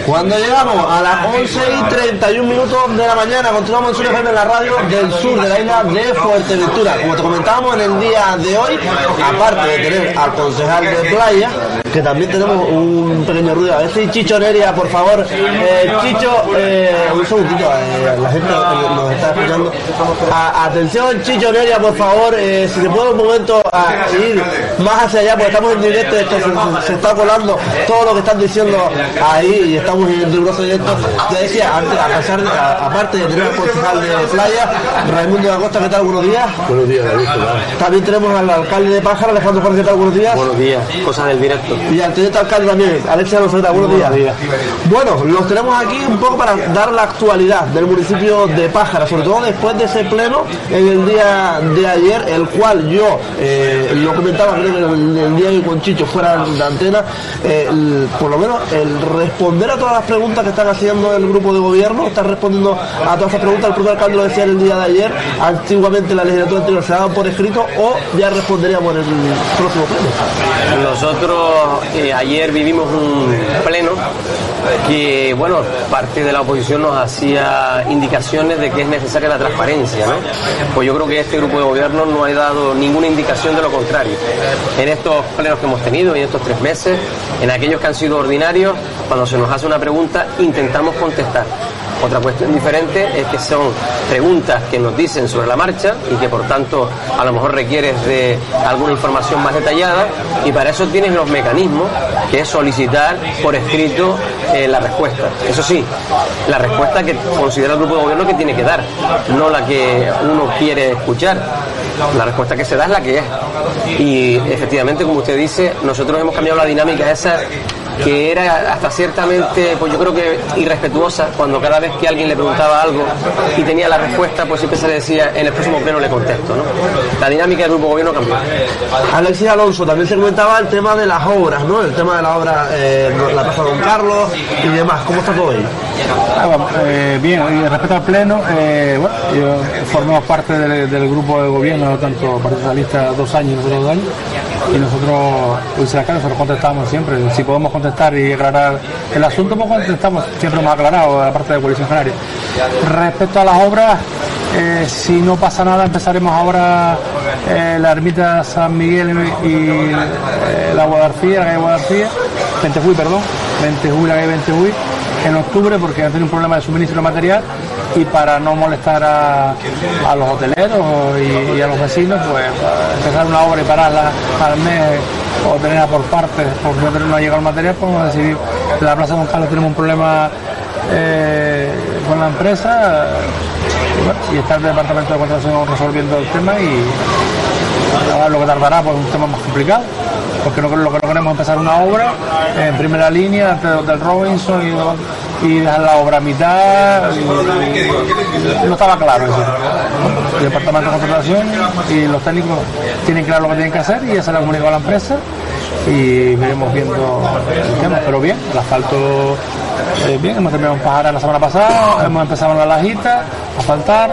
Cuando llegamos a las 11:31 de la mañana, continuamos en Sur FM, en la radio del sur de la isla de Fuerteventura. Como te comentábamos en el día de hoy, aparte de tener al concejal de playa, que también tenemos un pequeño ruido. A ver si Chicho Neria, por favor. Chicho, un segundito, la gente nos está escuchando. Atención, Chicho Neria, por favor, si te puedo un momento a ir más hacia allá, porque estamos en directo, esto se está colando todo lo que están diciendo ahí y estamos en riguroso directo. Te decía, aparte de tener al concejal de playa, Raimundo da Costa, ¿qué tal? Buenos días. Buenos días, David. También tenemos al alcalde de Pájara, Alejandro Jorge, ¿qué tal? Buenos días. Buenos días, cosas del directo. Y al teniente alcalde también, Alexia Alonso, buenos días. Bueno, los tenemos aquí un poco para dar la actualidad del municipio de Pájara, sobre todo después de ese pleno en el día de ayer, el cual yo lo comentaba, creo que el día que con Chicho fuera de antena, por lo menos el responder a todas las preguntas que están haciendo el grupo de gobierno, está respondiendo a todas estas preguntas. El propio alcalde lo decía el día de ayer, antiguamente la legislatura anterior se daban por escrito, o ya responderíamos en el próximo pleno. Nosotros ayer vivimos un pleno que, bueno, parte de la oposición nos hacía indicaciones de que es necesaria la transparencia, ¿no? Pues yo creo que este grupo de gobierno no ha dado ninguna indicación de lo contrario. En estos plenos que hemos tenido, en estos 3 meses, en aquellos que han sido ordinarios, cuando se nos hace una pregunta, intentamos contestar. Otra cuestión diferente es que son preguntas que nos dicen sobre la marcha y que por tanto a lo mejor requieres de alguna información más detallada, y para eso tienes los mecanismos, que es solicitar por escrito la respuesta. Eso sí, la respuesta que considera el grupo de gobierno que tiene que dar, no la que uno quiere escuchar. La respuesta que se da es la que es. Y efectivamente, como usted dice, nosotros hemos cambiado la dinámica esa que era hasta ciertamente, pues yo creo que irrespetuosa, cuando cada vez que alguien le preguntaba algo y tenía la respuesta, pues siempre se le decía, en el próximo pleno le contesto, ¿no? La dinámica del grupo gobierno cambió. Alexis Alonso, también se comentaba el tema de las obras, ¿no? El tema de la obra, la Plaza Don Carlos y demás. ¿Cómo está todo ahí? Bien, y respecto al pleno, bueno, yo formamos parte del grupo de gobierno, tanto Partido Socialista 2 años y nosotros 2 años, y nosotros, pues el alcalde, nosotros contestamos siempre. Si podemos contestar y aclarar el asunto, pues contestamos, siempre hemos aclarado la parte de Coalición Canaria. Respecto a las obras, si no pasa nada, empezaremos ahora la ermita San Miguel y la Guadarcía, la calle Guadarcía, la calle Ventejuy, en octubre, porque han tenido un problema de suministro de material, y para no molestar a los hoteleros y a los vecinos, pues empezar una obra y pararla al mes o tenerla por partes, porque no ha llegado el material, pues hemos decidido. En la Plaza Don Carlos tenemos un problema con la empresa, y está el departamento de contratación resolviendo el tema, y ahora lo que tardará, pues es un tema más complicado, porque lo que no queremos es empezar una obra en primera línea antes del Robinson y dejar la obra a mitad, y no estaba claro eso. El departamento de contratación y los técnicos tienen claro lo que tienen que hacer, y ya se lo ha comunicado a la empresa y veremos viendo el tema. Pero bien, el asfalto bien, hemos terminado en Pájara la semana pasada, hemos empezado en La Lajita a asfaltar.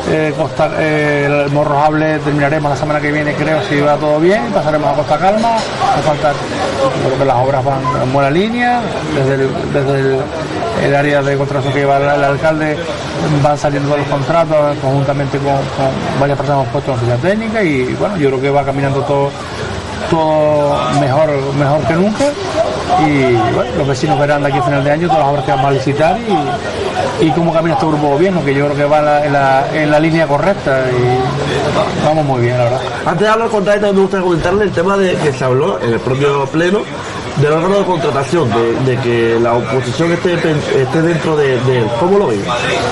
El Morrojable terminaremos la semana que viene, creo, si va todo bien. Pasaremos a Costa Calma a faltar. Creo que las obras van en buena línea. Desde el área de contratación que lleva el alcalde van saliendo los contratos conjuntamente con varias personas que hemos puesto en oficina técnica, y bueno, yo creo que va caminando todo mejor que nunca. Y bueno, los vecinos verán de aquí a final de año todas las obras que vamos a licitar y cómo camina este grupo de gobierno, que yo creo que va en la línea correcta, y vamos muy bien, la verdad. Antes de hablar con Tati, también me gustaría comentarle el tema de que se habló en el propio pleno del órgano de contratación, de que la oposición esté dentro de él. ¿Cómo lo ven?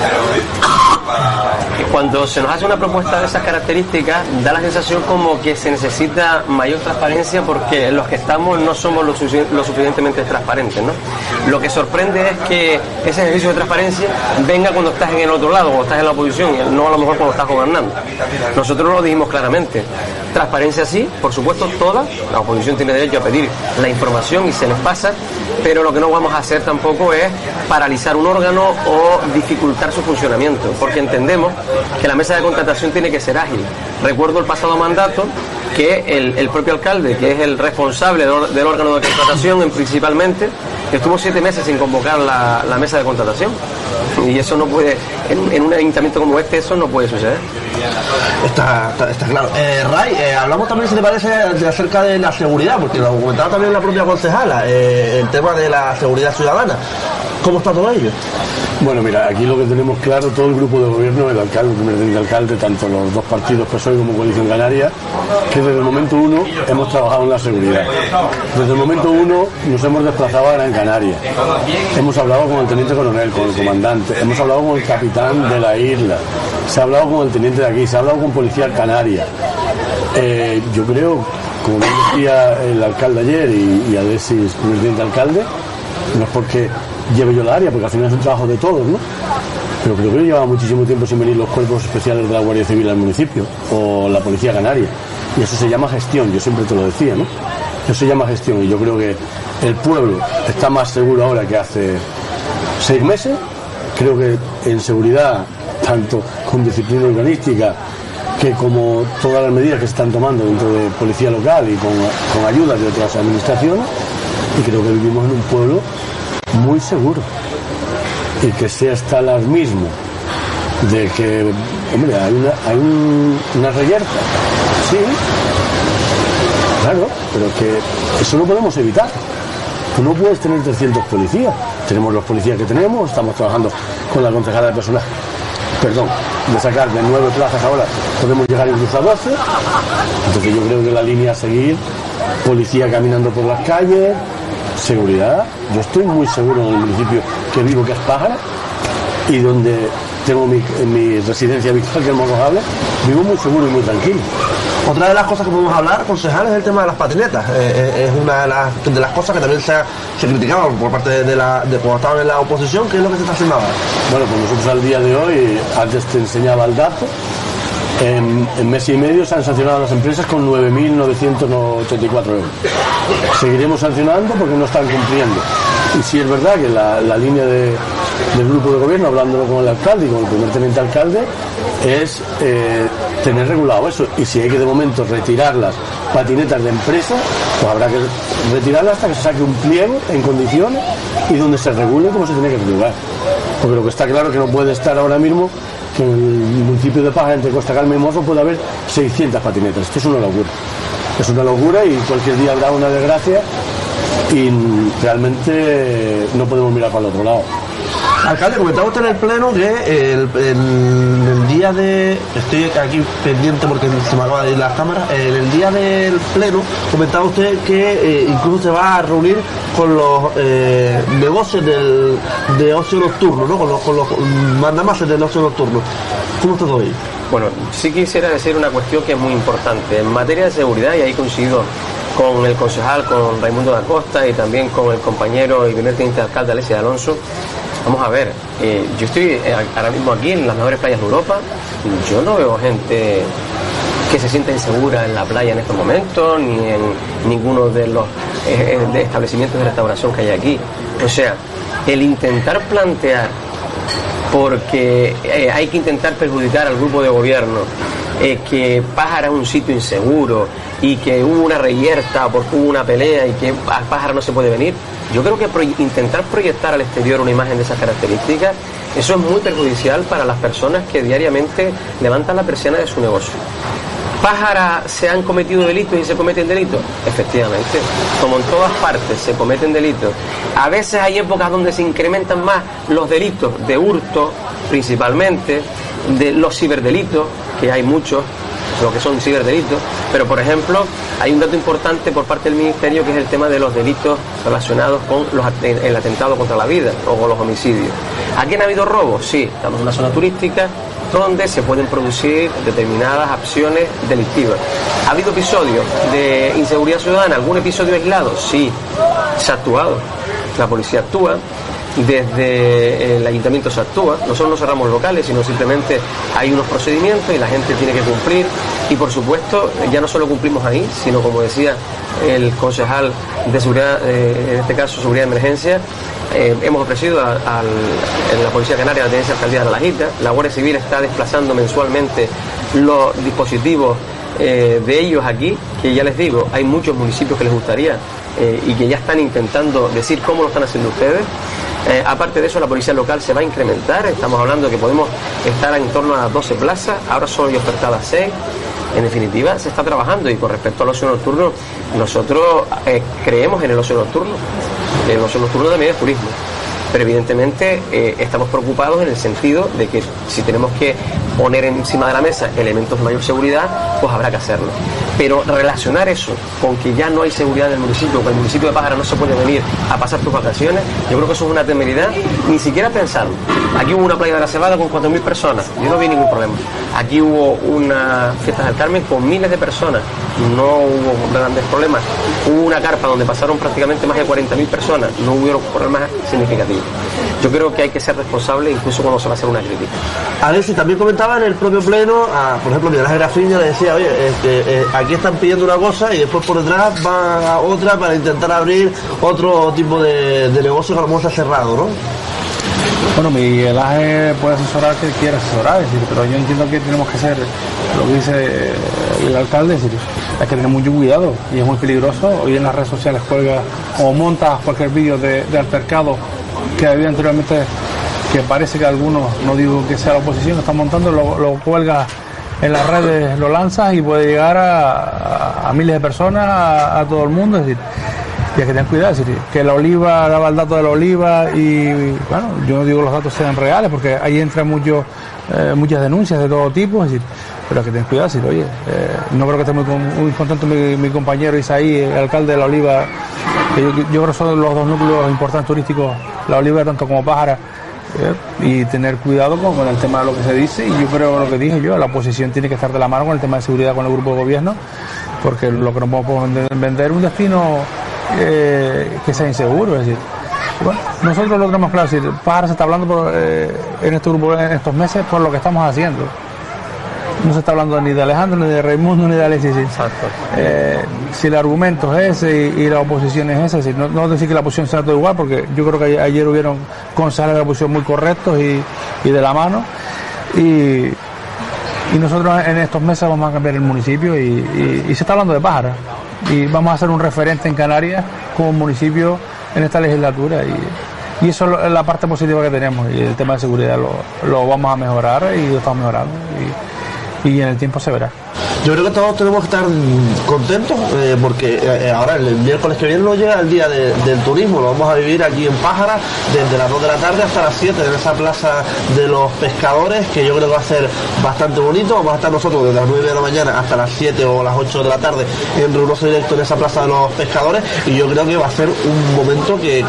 Cuando se nos hace una propuesta de esas características, da la sensación como que se necesita mayor transparencia, porque los que estamos no somos lo suficientemente transparentes, ¿no? Lo que sorprende es que ese ejercicio de transparencia venga cuando estás en el otro lado, cuando estás en la oposición, y no a lo mejor cuando estás gobernando. Nosotros lo dijimos claramente. Transparencia sí, por supuesto, toda. La oposición tiene derecho a pedir la información y se les pasa, pero lo que no vamos a hacer tampoco es paralizar un órgano o dificultar su funcionamiento, porque entendemos que la mesa de contratación tiene que ser ágil. Recuerdo el pasado mandato que el propio alcalde, que es el responsable del órgano de contratación principalmente, estuvo 7 meses sin convocar la mesa de contratación. Y eso no puede, en un ayuntamiento como este, eso no puede suceder. Está claro. Ray, hablamos también, si te parece, acerca de la seguridad, porque lo comentaba también la propia concejala, el tema de la seguridad ciudadana. ¿Cómo está todo ello? Bueno, mira, aquí lo que tenemos claro, todo el grupo de gobierno, el alcalde, el primer teniente alcalde, tanto los dos partidos PSOE como Coalición Canaria, que desde el momento uno hemos trabajado en la seguridad. Desde el momento uno nos hemos desplazado a Gran Canaria. Hemos hablado con el teniente coronel, con el comandante, hemos hablado con el capitán de la isla, se ha hablado con el teniente de aquí, se ha hablado con Policía Canaria. Yo creo, como decía el alcalde ayer y Alexis, primer teniente alcalde, no es porque lleve yo la área, porque al final es un trabajo de todos, ¿no? Pero creo que lleva muchísimo tiempo sin venir los cuerpos especiales de la Guardia Civil al municipio, o la Policía Canaria, y eso se llama gestión, yo siempre te lo decía, ¿no? Eso se llama gestión, y yo creo que el pueblo está más seguro ahora que hace 6 meses. Creo que en seguridad, tanto con disciplina urbanística, que como todas las medidas que se están tomando dentro de policía local y con ayuda de otras administraciones, y creo que vivimos en un pueblo muy seguro, y que sea hasta el alarmismo de que, hombre, hay una reyerta, sí, claro, pero que eso no podemos evitar. Tú no puedes tener 300 policías, tenemos los policías que tenemos, estamos trabajando con la concejala de personal, de sacar de 9 plazas ahora, podemos llegar incluso a 12, entonces yo creo que la línea a seguir, policía caminando por las calles, seguridad. Yo estoy muy seguro en el municipio que vivo, que es Pájara, y donde tengo mi residencia habitual, que es Morrojable, vivo muy seguro y muy tranquilo. Otra de las cosas que podemos hablar, concejal, es el tema de las patinetas. Es una de las cosas que también se criticaban por parte de cuando estaban en la oposición. ¿Qué es lo que se está haciendo ahora? Bueno, pues nosotros al día de hoy, antes te enseñaba el dato, en mes y medio se han sancionado a las empresas con 9.984 euros. Seguiremos sancionando porque no están cumpliendo. Y sí es verdad que la línea del grupo de gobierno, hablándolo con el alcalde y con el primer teniente alcalde, es tener regulado eso. Y si hay que de momento retirar las patinetas de empresa, pues habrá que retirarlas hasta que se saque un pliego en condiciones y donde se regule como se tiene que regular. Porque lo que está claro es que no puede estar ahora mismo que en el municipio de Pájara, entre Costa Calma y Mozo, puede haber 600 patinetas. Esto es una locura. Es una locura y cualquier día habrá una desgracia y realmente no podemos mirar para el otro lado. Alcalde, comentaba usted en el pleno que el día de... Estoy aquí pendiente porque se me acaba de ir las cámaras. El día del pleno comentaba usted que incluso se va a reunir con los negocios de ocio nocturno, ¿no? Con los mandamases del ocio nocturno. ¿Cómo está todo ahí? Bueno, sí quisiera decir una cuestión que es muy importante. En materia de seguridad, y ahí coincido con el concejal, con Raimundo da Costa y también con el compañero y primer teniente alcalde Alexis Alonso. Vamos a ver, yo estoy ahora mismo aquí en las mejores playas de Europa, yo no veo gente que se sienta insegura en la playa en estos momentos, ni en ninguno de los de establecimientos de restauración que hay aquí. O sea, el intentar plantear, porque hay que intentar perjudicar al grupo de gobierno, que Pájara es un sitio inseguro y que hubo una reyerta porque hubo una pelea y que a Pájara no se puede venir. Yo creo que intentar proyectar al exterior una imagen de esas características, eso es muy perjudicial para las personas que diariamente levantan la persiana de su negocio. ¿Pájara se han cometido delitos y se cometen delitos? Efectivamente, como en todas partes se cometen delitos. A veces hay épocas donde se incrementan más los delitos de hurto, principalmente, de los ciberdelitos, que hay muchos, lo que son ciberdelitos, pero por ejemplo hay un dato importante por parte del Ministerio que es el tema de los delitos relacionados con el atentado contra la vida o con los homicidios. ¿Aquí han habido robos? Sí, estamos en una zona turística donde se pueden producir determinadas acciones delictivas. ¿Ha habido episodios de inseguridad ciudadana? ¿Algún episodio aislado? Sí, se ha actuado, la policía actúa, desde el ayuntamiento se actúa, nosotros no cerramos locales, sino simplemente hay unos procedimientos y la gente tiene que cumplir, y por supuesto ya no solo cumplimos ahí, sino como decía el concejal de seguridad, en este caso seguridad de emergencia, hemos ofrecido en la Policía Canaria, la Tenencia Alcaldía de La Jita, la Guardia Civil está desplazando mensualmente los dispositivos de ellos aquí, que ya les digo, hay muchos municipios que les gustaría y que ya están intentando decir cómo lo están haciendo ustedes. Aparte de eso, la policía local se va a incrementar. Estamos hablando de que podemos estar en torno a las 12 plazas, ahora solo hay ofertadas 6. En definitiva, se está trabajando. Y con respecto al ocio nocturno, nosotros creemos en el ocio nocturno. El ocio nocturno también es turismo. Pero evidentemente estamos preocupados en el sentido de que si tenemos que poner encima de la mesa elementos de mayor seguridad, pues habrá que hacerlo. Pero relacionar eso con que ya no hay seguridad en el municipio, que el municipio de Pájara no se puede venir a pasar tus vacaciones, yo creo que eso es una temeridad, ni siquiera pensarlo. Aquí hubo una playa de la Cebada con 4.000 personas, yo no vi ningún problema. Aquí hubo una fiesta del Carmen con miles de personas, no hubo grandes problemas. Hubo una carpa donde pasaron prácticamente más de 40.000 personas, no hubo problemas significativos. Yo creo que hay que ser responsable incluso cuando se va a hacer una crítica. Alexis, también comentaba en el propio pleno, por ejemplo, Miguel Ángel Grafiña le decía, oye, aquí están pidiendo una cosa y después por detrás van a otra para intentar abrir otro tipo de negocio que a lo mejor se ha cerrado, ¿no? Bueno, Miguel Ángel puede asesorar que quiera asesorar, es decir, pero yo entiendo que tenemos que hacer lo que dice el alcalde, es decir, hay que tener mucho cuidado y es muy peligroso. Hoy en las redes sociales cuelga o monta cualquier vídeo de altercado que había anteriormente, que parece que algunos, no digo que sea la oposición, están montando, lo cuelga en las redes, lo lanzas y puede llegar a miles de personas, a todo el mundo, es decir, y hay que tener cuidado, es decir, que la Oliva, daba el dato de la Oliva y, bueno, yo no digo que los datos sean reales porque ahí entran muchas denuncias de todo tipo, es decir, pero hay que tener cuidado, es decir, oye, no creo que esté muy contento mi compañero Isaí, el alcalde de la Oliva, que yo creo que son los dos núcleos importantes turísticos, la Oliva tanto como Pájara, y tener cuidado con el tema de lo que se dice. Y yo creo, lo que dije yo, la oposición tiene que estar de la mano con el tema de seguridad con el grupo de gobierno, porque lo que no podemos vender un destino que sea inseguro, es decir, bueno, nosotros lo tenemos claro, es decir, Pájara se está hablando en este grupo en estos meses por lo que estamos haciendo. No se está hablando ni de Alejandro, ni de Raimundo, ni de Alexis. Exacto. Si el argumento es ese y la oposición es esa, no decir que la oposición sea todo igual, porque yo creo que ayer hubieron concejales de la oposición muy correctos y de la mano. Y nosotros en estos meses vamos a cambiar el municipio y se está hablando de Pájara. Y vamos a ser un referente en Canarias como municipio en esta legislatura. Y eso es la parte positiva que tenemos. Y el tema de seguridad lo vamos a mejorar y lo estamos mejorando. Y en el tiempo se verá. Yo creo que todos tenemos que estar contentos porque ahora el miércoles que viene nos llega el día del turismo. Lo vamos a vivir aquí en Pájara desde las 2 de la tarde hasta las 7 en esa plaza de los pescadores, que yo creo que va a ser bastante bonito. Vamos a estar nosotros desde las 9 de la mañana hasta las 7 o las 8 de la tarde en riguroso directo en esa plaza de los pescadores, y yo creo que va a ser un momento que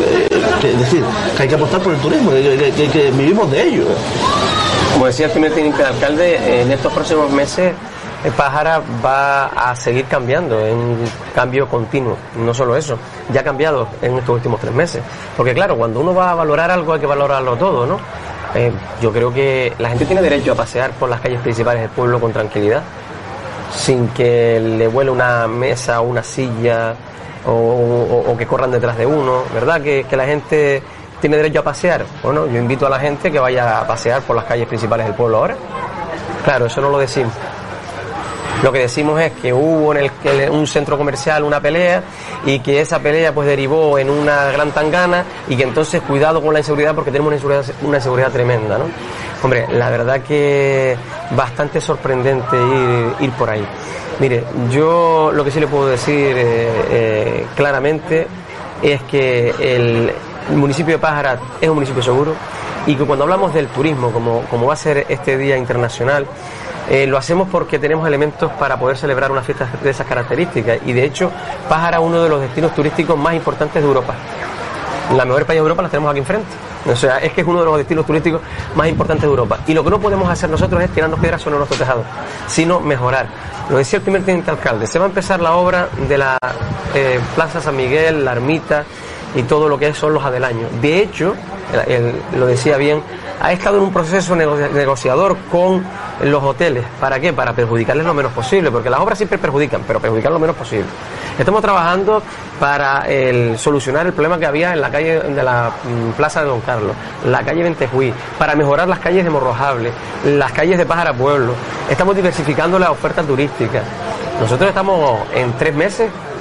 decir que hay que apostar por el turismo, que vivimos de ello. Como decía el primer teniente de alcalde, en estos próximos meses Pájara va a seguir cambiando, en un cambio continuo. No solo eso, ya ha cambiado en estos últimos 3 meses. Porque claro, cuando uno va a valorar algo hay que valorarlo todo, ¿no? Yo creo que la gente tiene derecho a pasear por las calles principales del pueblo con tranquilidad, sin que le vuele una mesa o una silla o que corran detrás de uno, ¿verdad? Que la gente tiene derecho a pasear. Bueno, yo invito a la gente que vaya a pasear por las calles principales del pueblo ahora. Claro, eso no lo decimos. Lo que decimos es que hubo en un centro comercial una pelea y que esa pelea pues derivó en una gran tangana y que entonces cuidado con la inseguridad porque tenemos una inseguridad tremenda, ¿no? Hombre, la verdad que bastante sorprendente ir por ahí. Mire, yo lo que sí le puedo decir claramente es que el municipio de Pájara es un municipio seguro y que cuando hablamos del turismo, como va a ser este Día Internacional, lo hacemos porque tenemos elementos para poder celebrar una fiesta de esas características y de hecho Pájara es uno de los destinos turísticos más importantes de Europa. La mejor país de Europa la tenemos aquí enfrente. O sea, es que es uno de los destinos turísticos más importantes de Europa. Y lo que no podemos hacer nosotros es tirarnos piedras sobre nuestro tejado, sino mejorar. Lo decía el primer teniente alcalde, se va a empezar la obra de la Plaza San Miguel, la Ermita y todo lo que son los adelaños. De hecho, lo decía bien, ha estado en un proceso negociador con los hoteles. ¿Para qué? Para perjudicarles lo menos posible, porque las obras siempre perjudican, pero perjudicar lo menos posible. Estamos trabajando para solucionar el problema que había en la calle de la Plaza de Don Carlos, la calle Ventejuí, para mejorar las calles de Morrojable, las calles de Pájara Pueblo. Estamos diversificando la oferta turística. Nosotros estamos en 3 meses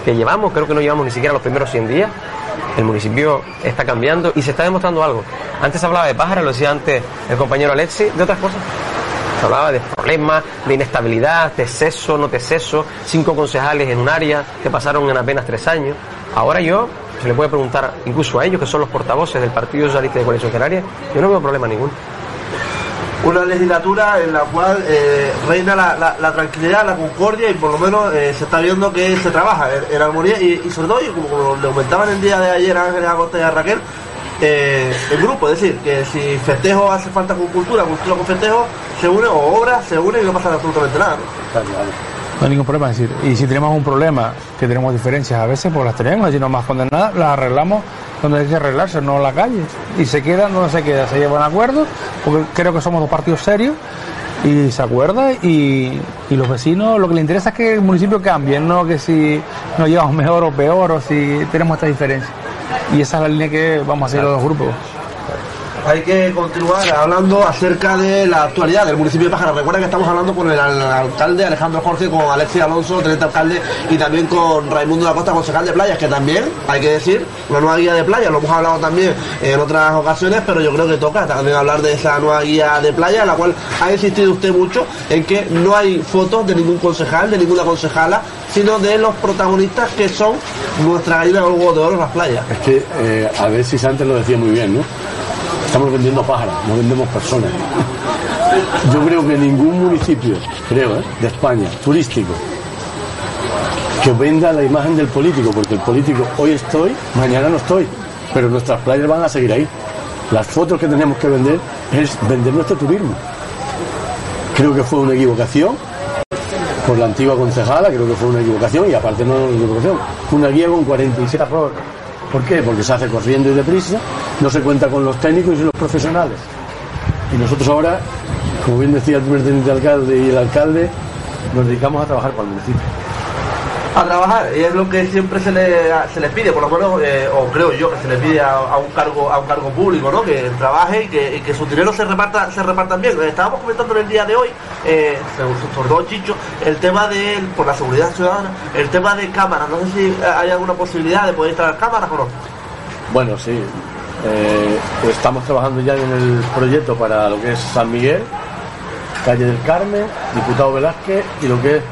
que llevamos, creo que no llevamos ni siquiera los primeros 100 días, el municipio está cambiando y se está demostrando algo. Antes se hablaba de pájaros, lo decía antes el compañero Alexi, de otras cosas. Se hablaba de problemas, de inestabilidad, de ceso, no de ceso, 5 concejales en un área que pasaron en apenas 3 años. Ahora se le puede preguntar incluso a ellos, que son los portavoces del Partido Socialista de Coalición Canaria, yo no veo problema ninguno. Una legislatura en la cual reina la tranquilidad, la concordia y por lo menos se está viendo que se trabaja en armonía y sobre todo, y como le comentaban el día de ayer a Ángeles Acosta y a Raquel, el grupo, es decir, que si festejo hace falta con cultura con festejo, se une, o obras se une y no pasa absolutamente nada, ¿no? No hay ningún problema, es decir, y si tenemos un problema, que tenemos diferencias a veces, pues las tenemos, si no más condenadas, las arreglamos donde hay que arreglarse, no en la calle, y se quedan donde se queda, se llevan acuerdos, porque creo que somos 2 partidos serios, y se acuerda, y los vecinos, lo que les interesa es que el municipio cambie, no que si nos llevamos mejor o peor, o si tenemos esta diferencia, y esa es la línea que vamos a hacer los 2 grupos. Hay que continuar hablando acerca de la actualidad del municipio de Pájara. Recuerda que estamos hablando con el alcalde Alejandro Jorge, con Alexis Alonso, teniente alcalde, y también con Raimundo de la Costa, concejal de playas, que también, hay que decir, una nueva guía de playas, lo hemos hablado también en otras ocasiones, pero yo creo que toca también hablar de esa nueva guía de playas, en la cual ha insistido usted mucho en que no hay fotos de ningún concejal, de ninguna concejala, sino de los protagonistas que son nuestra gallina de huevo de oro en las playas. Es que Alexis antes lo decía muy bien, ¿no? Estamos vendiendo pájaros, no vendemos personas. Yo creo que ningún municipio, de España, turístico, que venda la imagen del político, porque el político hoy estoy, mañana no estoy, pero nuestras playas van a seguir ahí. Las fotos que tenemos que vender es vender nuestro turismo. Creo que fue una equivocación por la antigua concejala, creo que fue una equivocación, y aparte no una equivocación, una guía con 47 errores. ¿Por qué? Porque se hace corriendo y deprisa, no se cuenta con los técnicos y los profesionales. Y nosotros ahora, como bien decía el primer teniente alcalde y el alcalde, nos dedicamos a trabajar para el municipio. A trabajar, y es lo que siempre se les pide, por lo menos, o creo yo que se le pide a un cargo público, ¿no? Que trabaje y que su dinero se repartan bien. Estábamos comentando en el día de hoy, sobre todo Chicho, el tema por la seguridad ciudadana, el tema de cámaras. No sé si hay alguna posibilidad de poder instalar cámaras o no. Bueno, sí. Estamos trabajando ya en el proyecto para lo que es San Miguel, calle del Carmen, Diputado Velázquez, y lo que es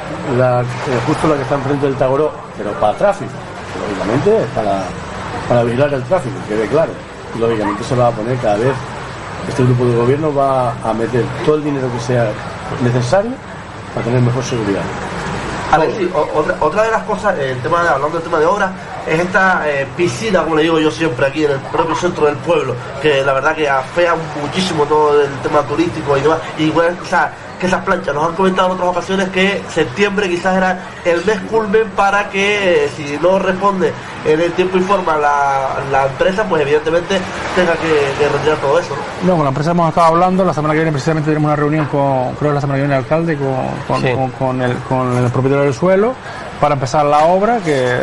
justo la que está enfrente del Tagoró, pero para tráfico, lógicamente es para vigilar el tráfico, que quede claro, y lógicamente se va a poner cada vez, este grupo de gobierno va a meter todo el dinero que sea necesario para tener mejor seguridad. A ver, sí, otra de las cosas, hablando del tema de obras, es esta piscina, como le digo yo siempre, aquí en el propio centro del pueblo, que la verdad que afea muchísimo todo el tema turístico y demás, y bueno, que esas planchas, nos han comentado en otras ocasiones que septiembre quizás era el mes culmen para que, si no responde en el tiempo y forma la empresa, pues evidentemente tenga que retirar todo eso, ¿no? No, con la empresa hemos estado hablando, la semana que viene precisamente tenemos una reunión creo que la semana que viene el alcalde, con el propietario del suelo, para empezar la obra, que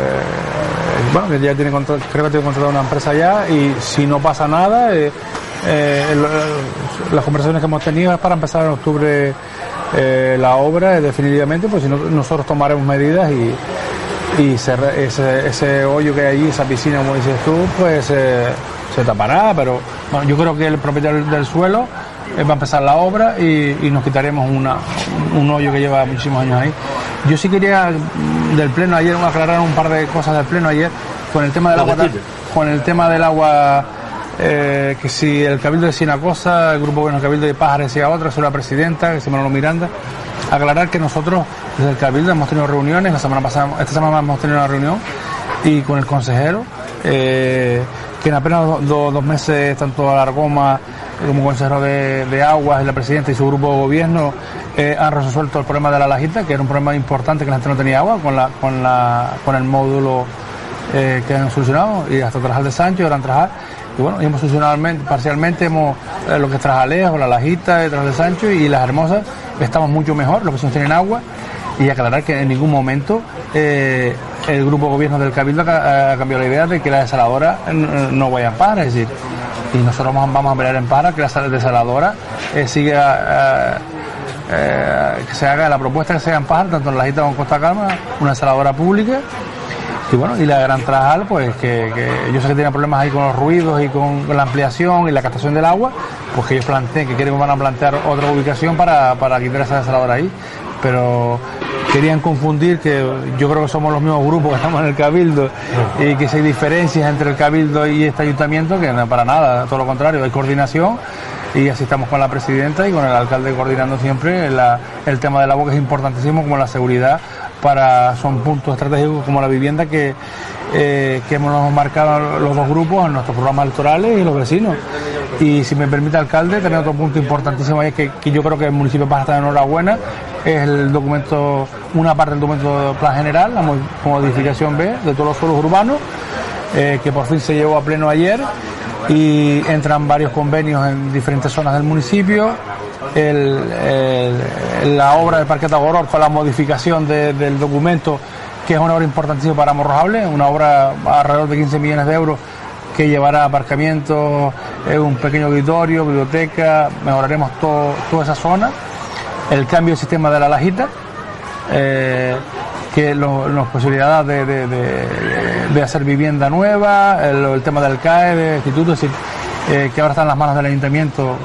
ya tiene creo que tiene contratado una empresa ya, y si no pasa nada, las conversaciones que hemos tenido es para empezar en octubre la obra definitivamente, pues si no, nosotros tomaremos medidas y ese hoyo que hay allí, esa piscina, como dices tú, pues se tapará, pero bueno, yo creo que el propietario del suelo va a empezar la obra y nos quitaremos un hoyo que lleva muchísimos años ahí. Yo sí quería del pleno ayer aclarar un par de cosas del pleno ayer con el tema del agua, que si el Cabildo decía una cosa, el grupo bueno, el Cabildo de Pájara decía otra, soy la presidenta, que se Manolo Miranda. Aclarar que nosotros desde el Cabildo hemos tenido reuniones, esta semana hemos tenido una reunión y con el consejero, que en apenas dos meses tanto Alargoma como consejero de aguas y la presidenta y su grupo de gobierno han resuelto el problema de la Lajita, que era un problema importante, que la gente no tenía agua, con el módulo que han solucionado, y hasta Trajal de Sancho, Gran Trajal, y bueno, hemos solucionado parcialmente lo que es Trajalejo, la Lajita, Trajal de Sancho y Las Hermosas, estamos mucho mejor, los vecinos tienen agua, y aclarar que en ningún momento el grupo de gobierno del Cabildo ha cambiado la idea de que la desaladora no vaya en Pájara, es decir, y nosotros vamos a pelear en Pájara que la desaladora siga, que se haga la propuesta que sea en Pájara, tanto en La Lajita como en Costa Calma, una desaladora pública, bueno, y la Gran Trajal, pues que yo sé que tienen problemas ahí con los ruidos y con la ampliación y la captación del agua, pues que ellos planteen, que van a plantear otra ubicación para quitar esa desaladora ahí, pero querían confundir que yo creo que somos los mismos grupos que estamos en el Cabildo y que si hay diferencias entre el Cabildo y este ayuntamiento, que no, para nada, todo lo contrario, hay coordinación. Y así estamos con la presidenta y con el alcalde coordinando siempre el tema del agua, que es importantísimo, como la seguridad, son puntos estratégicos como la vivienda que hemos marcado los dos grupos en nuestros programas electorales y los vecinos. Y si me permite, alcalde, también otro punto importantísimo ahí es que yo creo que el municipio va a estar enhorabuena, es el documento, una parte del documento de plan general, la modificación B de todos los suelos urbanos, que por fin se llevó a pleno ayer. Y entran varios convenios en diferentes zonas del municipio. La obra del Parque Tagoror con la modificación del documento, que es una obra importantísima para Morrojable, una obra alrededor de 15 millones de euros que llevará aparcamientos, un pequeño auditorio, biblioteca, mejoraremos toda esa zona. El cambio del sistema de la Lajita, que nos posibilidad de hacer vivienda nueva, el tema del CAE, de institutos, que ahora está en las manos del ayuntamiento,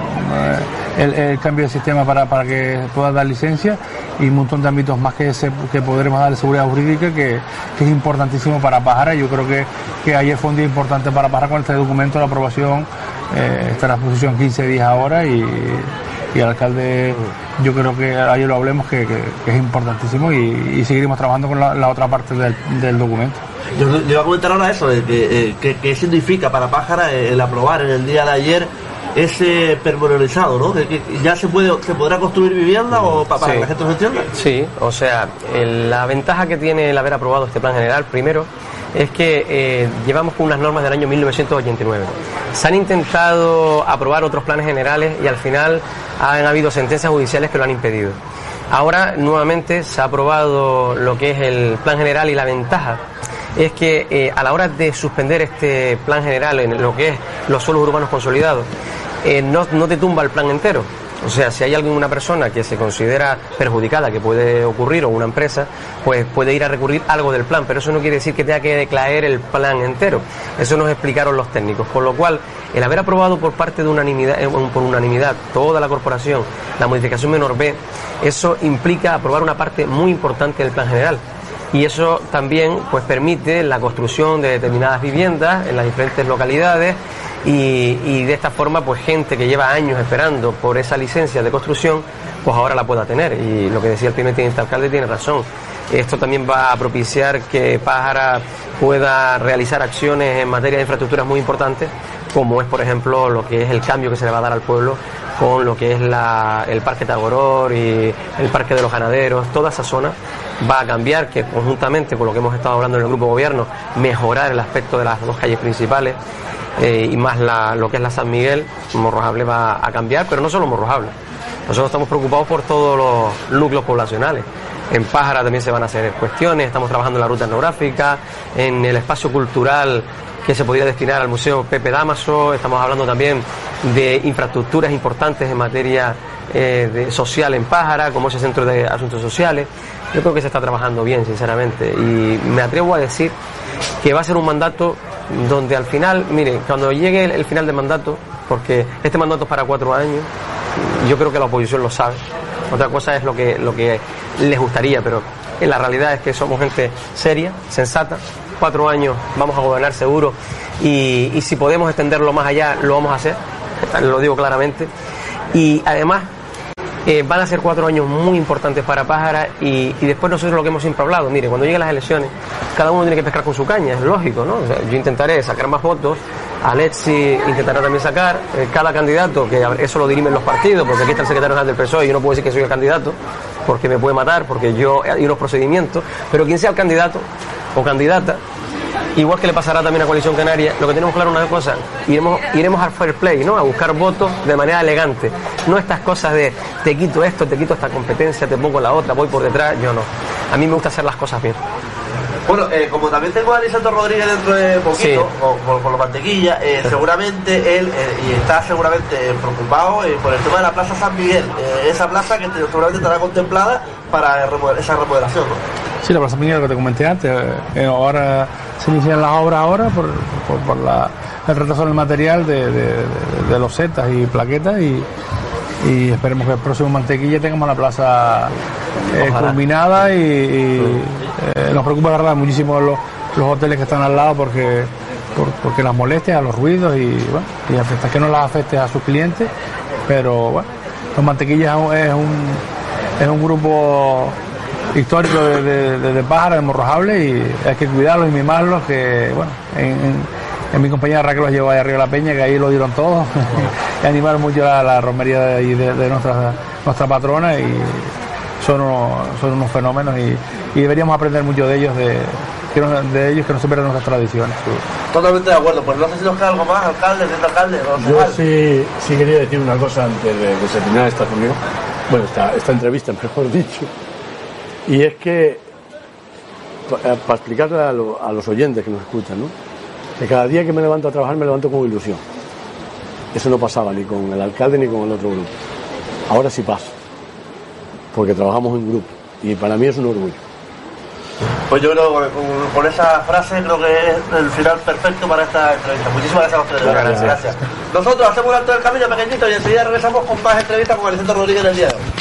el cambio de sistema para que pueda dar licencia, y un montón de ámbitos más que podremos darle seguridad jurídica, que es importantísimo para Pájara. Yo creo que ayer fue un día importante para Pájara con este documento, la aprobación, está en la exposición 15 días ahora, y el alcalde, yo creo que ayer lo hablemos, que es importantísimo, y seguiremos trabajando con la otra parte del documento. Yo le iba a comentar ahora eso, qué significa para Pájara el aprobar en el día de ayer ese pormenorizado, ¿no? Que ya se podrá construir vivienda, o para que la gente se entienda. Sí, o sea, la ventaja que tiene el haber aprobado este plan general, primero, es que llevamos con unas normas del año 1989. Se han intentado aprobar otros planes generales y al final han habido sentencias judiciales que lo han impedido. Ahora nuevamente se ha aprobado lo que es el plan general, y la ventaja es que a la hora de suspender este plan general en lo que es los suelos urbanos consolidados, no te tumba el plan entero. O sea, si hay alguna persona que se considera perjudicada, que puede ocurrir, o una empresa, pues puede ir a recurrir algo del plan, pero eso no quiere decir que tenga que declarar el plan entero. Eso nos explicaron los técnicos, con lo cual el haber aprobado por unanimidad toda la corporación la modificación menor B, eso implica aprobar una parte muy importante del plan general. Y eso también pues permite la construcción de determinadas viviendas en las diferentes localidades, y de esta forma pues gente que lleva años esperando por esa licencia de construcción, pues ahora la pueda tener. Y lo que decía el primer teniente alcalde tiene razón. Esto también va a propiciar que Pájara pueda realizar acciones en materia de infraestructuras muy importantes, como es por ejemplo lo que es el cambio que se le va a dar al pueblo con lo que es el Parque Tagoror y el Parque de los Ganaderos. Toda esa zona va a cambiar, que conjuntamente con lo que hemos estado hablando en el grupo de gobierno, mejorar el aspecto de las dos calles principales, y más lo que es la San Miguel. Morrojable va a cambiar, pero no solo Morrojable. Nosotros estamos preocupados por todos los núcleos poblacionales. En Pájara también se van a hacer cuestiones, estamos trabajando en la ruta etnográfica, en el espacio cultural que se podría destinar al Museo Pepe Dámaso. Estamos hablando también de infraestructuras importantes en materia social en Pájara, como ese centro de asuntos sociales. Yo creo que se está trabajando bien, sinceramente, y me atrevo a decir que va a ser un mandato donde al final, mire, cuando llegue el final del mandato, porque este mandato es para 4 años, yo creo que la oposición lo sabe. Otra cosa es lo que les gustaría, pero la realidad es que somos gente seria, sensata. 4 años vamos a gobernar seguro, y si podemos extenderlo más allá, lo vamos a hacer, lo digo claramente. Y además van a ser 4 años muy importantes para Pájara, y después nosotros lo que hemos siempre hablado, mire, cuando lleguen las elecciones, cada uno tiene que pescar con su caña, es lógico, ¿no? O sea, yo intentaré sacar más votos, Alexi intentará también sacar, cada candidato, que eso lo dirimen los partidos, porque aquí está el secretario general del PSOE, y yo no puedo decir que soy el candidato, porque me puede matar, porque hay unos procedimientos, pero quien sea el candidato o candidata, igual que le pasará también a Coalición Canaria, lo que tenemos claro una cosa, iremos al fair play, ¿no? A buscar votos de manera elegante, no estas cosas de te quito esto, te quito esta competencia, te pongo la otra, voy por detrás. Yo no, a mí me gusta hacer las cosas bien. Bueno, como también tengo a Aniceto Rodríguez dentro de poquito, sí, con la mantequilla, seguramente él, y está seguramente preocupado por el tema de la Plaza San Miguel, esa plaza que seguramente estará contemplada para esa remodelación, ¿no? Sí, la Plaza Piñera, lo que te comenté antes, ahora se inician las obras por el retraso del material de losetas y plaquetas y esperemos que el próximo Mantequilla tengamos la plaza culminada y nos preocupa, verdad, muchísimo los hoteles que están al lado porque las molestias, a los ruidos y hasta que no las afecte a sus clientes, pero bueno, los Mantequillas es un grupo histórico de pájaros, de morrojables, y hay que cuidarlos y mimarlos, que bueno, en mi compañera Raquel los llevó ahí arriba de la peña, que ahí lo dieron todo y animaron mucho la romería de nuestra patrona, y son unos fenómenos y deberíamos aprender mucho de ellos, que no se pierdan nuestras tradiciones. Totalmente de acuerdo. Pues no sé si nos queda algo más, alcalde, alcalde. Yo sí quería decir una cosa antes de que se terminara esta reunión, bueno, esta entrevista, mejor dicho, y es que para explicarle a los oyentes que nos escuchan, ¿no?, que cada día que me levanto a trabajar me levanto con ilusión. Eso no pasaba ni con el alcalde ni con el otro grupo. Ahora sí pasa, porque trabajamos en grupo y para mí es un orgullo. Pues yo creo que con esa frase creo que es el final perfecto para esta entrevista. Muchísimas gracias a ustedes. Gracias. Nosotros hacemos un alto del camino pequeñito y enseguida regresamos con más entrevistas con Alicento Rodríguez del día de hoy.